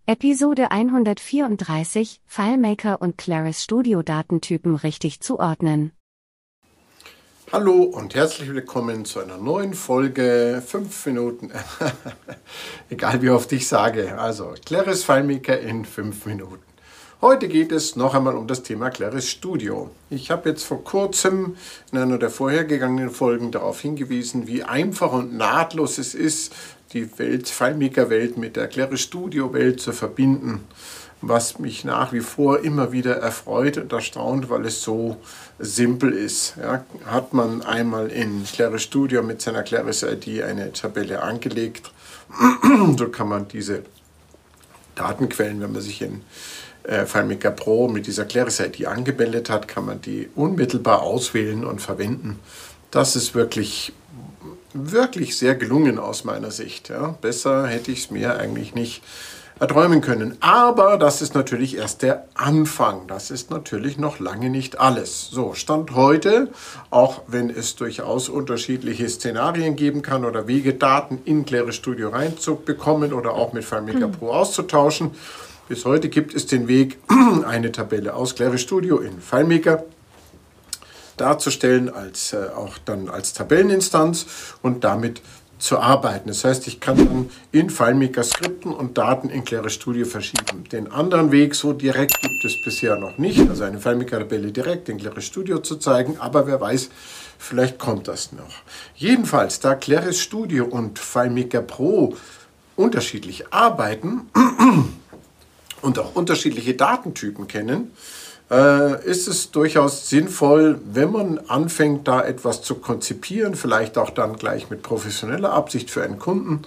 Episode 134: FileMaker und Claris Studio Datentypen richtig zuordnen. Hallo und herzlich willkommen zu einer neuen Folge 5 Minuten, egal wie oft ich sage, also Claris FileMaker in 5 Minuten. Heute geht es noch einmal um das Thema Claris Studio. Ich habe jetzt vor kurzem in einer der vorhergegangenen Folgen darauf hingewiesen, wie einfach und nahtlos es ist, die FileMaker-Welt mit der Claris Studio-Welt zu verbinden, was mich nach wie vor immer wieder erfreut und erstaunt, weil es so simpel ist. Ja, hat man einmal in Claris Studio mit seiner Claris ID eine Tabelle angelegt, so kann man diese Datenquellen, wenn man sich in FileMaker Pro mit dieser Claris ID angemeldet hat, kann man die unmittelbar auswählen und verwenden. Das ist wirklich sehr gelungen aus meiner Sicht. Ja. Besser hätte ich es mir eigentlich nicht erträumen können. Aber das ist natürlich erst der Anfang. Das ist natürlich noch lange nicht alles. So, Stand heute, auch wenn es durchaus unterschiedliche Szenarien geben kann oder Wege, Daten in Claris Studio reinzubekommen oder auch mit FileMaker Pro auszutauschen. Bis heute gibt es den Weg, eine Tabelle aus Claris Studio in FileMaker darzustellen, auch dann als Tabelleninstanz und damit zu arbeiten. Das heißt, ich kann dann in FileMaker skripten und Daten in Claris Studio verschieben. Den anderen Weg so direkt gibt es bisher noch nicht, also eine FileMaker-Tabelle direkt in Claris Studio zu zeigen, aber wer weiß, vielleicht kommt das noch. Jedenfalls, da Claris Studio und FileMaker Pro unterschiedlich arbeiten und auch unterschiedliche Datentypen kennen, ist es durchaus sinnvoll, wenn man anfängt, da etwas zu konzipieren, vielleicht auch dann gleich mit professioneller Absicht für einen Kunden,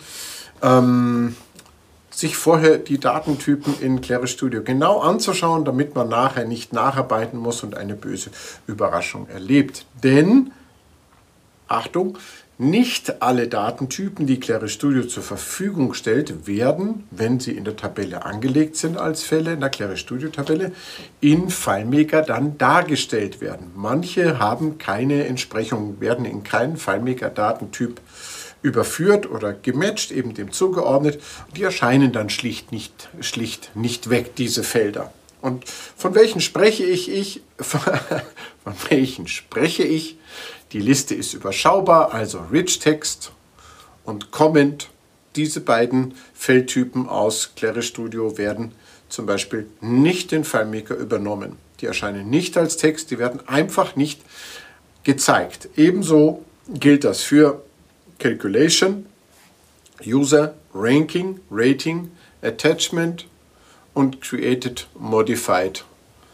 sich vorher die Datentypen in Claris Studio genau anzuschauen, damit man nachher nicht nacharbeiten muss und eine böse Überraschung erlebt. Denn, Achtung, nicht alle Datentypen, die Claris Studio zur Verfügung stellt, werden, wenn sie in der Tabelle angelegt sind als Fälle, in der Claris Studio Tabelle, in FileMaker dann dargestellt werden. Manche haben keine Entsprechung, werden in keinen FileMaker Datentyp überführt oder gematcht, eben dem zugeordnet. Die erscheinen dann schlicht nicht weg, diese Felder. Und von welchen spreche ich? Von welchen spreche ich? Die Liste ist überschaubar, also Rich Text und Comment. Diese beiden Feldtypen aus Claris Studio werden zum Beispiel nicht in FileMaker übernommen. Die erscheinen nicht als Text, die werden einfach nicht gezeigt. Ebenso gilt das für Calculation, User, Ranking, Rating, Attachment und Created, Modified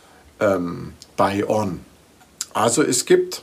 by On. Also es gibt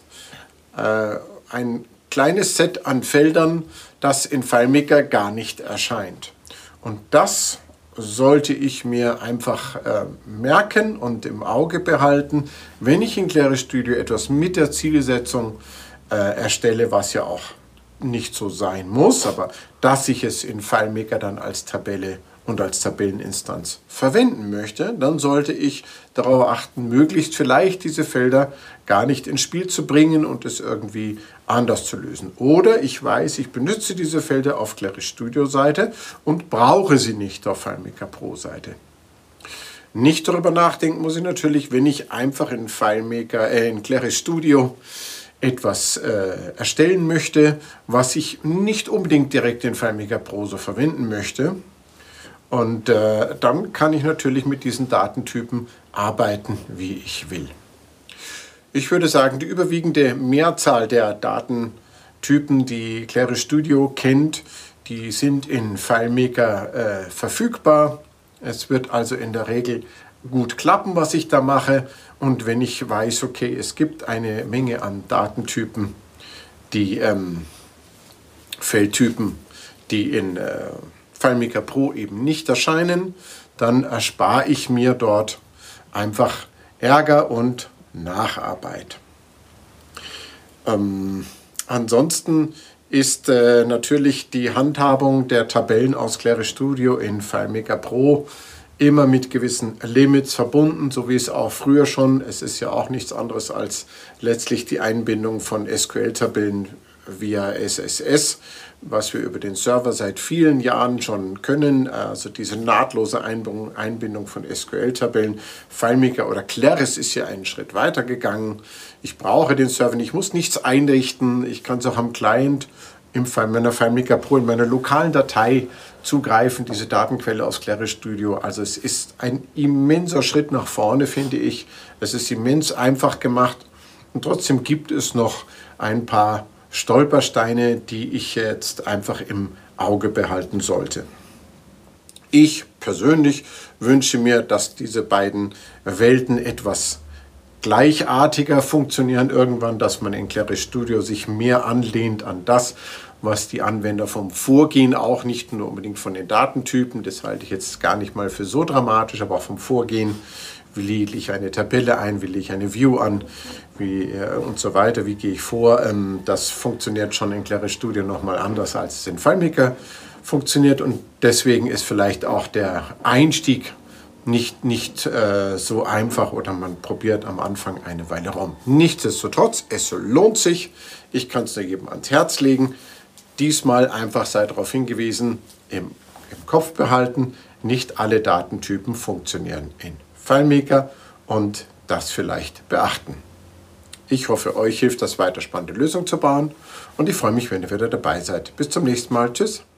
ein kleines Set an Feldern, das in FileMaker gar nicht erscheint. Und das sollte ich mir einfach merken und im Auge behalten, wenn ich in Claris Studio etwas mit der Zielsetzung erstelle, was ja auch nicht so sein muss, aber dass ich es in FileMaker dann als Tabelle und als Tabelleninstanz verwenden möchte, dann sollte ich darauf achten, möglichst vielleicht diese Felder gar nicht ins Spiel zu bringen und es irgendwie anders zu lösen. Oder ich weiß, ich benutze diese Felder auf Claris Studio Seite und brauche sie nicht auf FileMaker Pro Seite. Nicht darüber nachdenken muss ich natürlich, wenn ich einfach in Claris Studio etwas erstellen möchte, was ich nicht unbedingt direkt in FileMaker Pro so verwenden möchte. Und dann kann ich natürlich mit diesen Datentypen arbeiten, wie ich will. Ich würde sagen, die überwiegende Mehrzahl der Datentypen, die Claris Studio kennt, die sind in FileMaker verfügbar. Es wird also in der Regel gut klappen, was ich da mache. Und wenn ich weiß, okay, es gibt eine Menge an Datentypen, die Feldtypen, die in FileMaker Pro eben nicht erscheinen, dann erspare ich mir dort einfach Ärger und Nacharbeit. Ansonsten ist natürlich die Handhabung der Tabellen aus Claris Studio in FileMaker Pro immer mit gewissen Limits verbunden, so wie es auch früher schon. Es ist ja auch nichts anderes als letztlich die Einbindung von SQL-Tabellen via SSS, was wir über den Server seit vielen Jahren schon können, also diese nahtlose Einbindung von SQL-Tabellen. FileMaker oder Claris ist hier einen Schritt weiter gegangen. Ich brauche den Server nicht, ich muss nichts einrichten, ich kann es auch am Client in meiner FileMaker Pro in meiner lokalen Datei zugreifen, diese Datenquelle aus Claris Studio. Also es ist ein immenser Schritt nach vorne, finde ich. Es ist immens einfach gemacht und trotzdem gibt es noch ein paar Stolpersteine, die ich jetzt einfach im Auge behalten sollte. Ich persönlich wünsche mir, dass diese beiden Welten etwas gleichartiger funktionieren irgendwann, dass man in Claris Studio sich mehr anlehnt an das, was die Anwender vom Vorgehen auch, nicht nur unbedingt von den Datentypen, das halte ich jetzt gar nicht mal für so dramatisch, aber auch vom Vorgehen, wie lege ich eine Tabelle ein, wie lege ich eine View an, und so weiter, wie gehe ich vor. Das funktioniert schon in Claris Studio nochmal anders, als es in FileMaker funktioniert und deswegen ist vielleicht auch der Einstieg nicht so einfach oder man probiert am Anfang eine Weile rum. Nichtsdestotrotz, es lohnt sich. Ich kann es nur jedem ans Herz legen. Diesmal einfach sei darauf hingewiesen, im Kopf behalten, nicht alle Datentypen funktionieren in FileMaker und das vielleicht beachten. Ich hoffe, euch hilft das weiter, spannende Lösungen zu bauen und ich freue mich, wenn ihr wieder dabei seid. Bis zum nächsten Mal. Tschüss.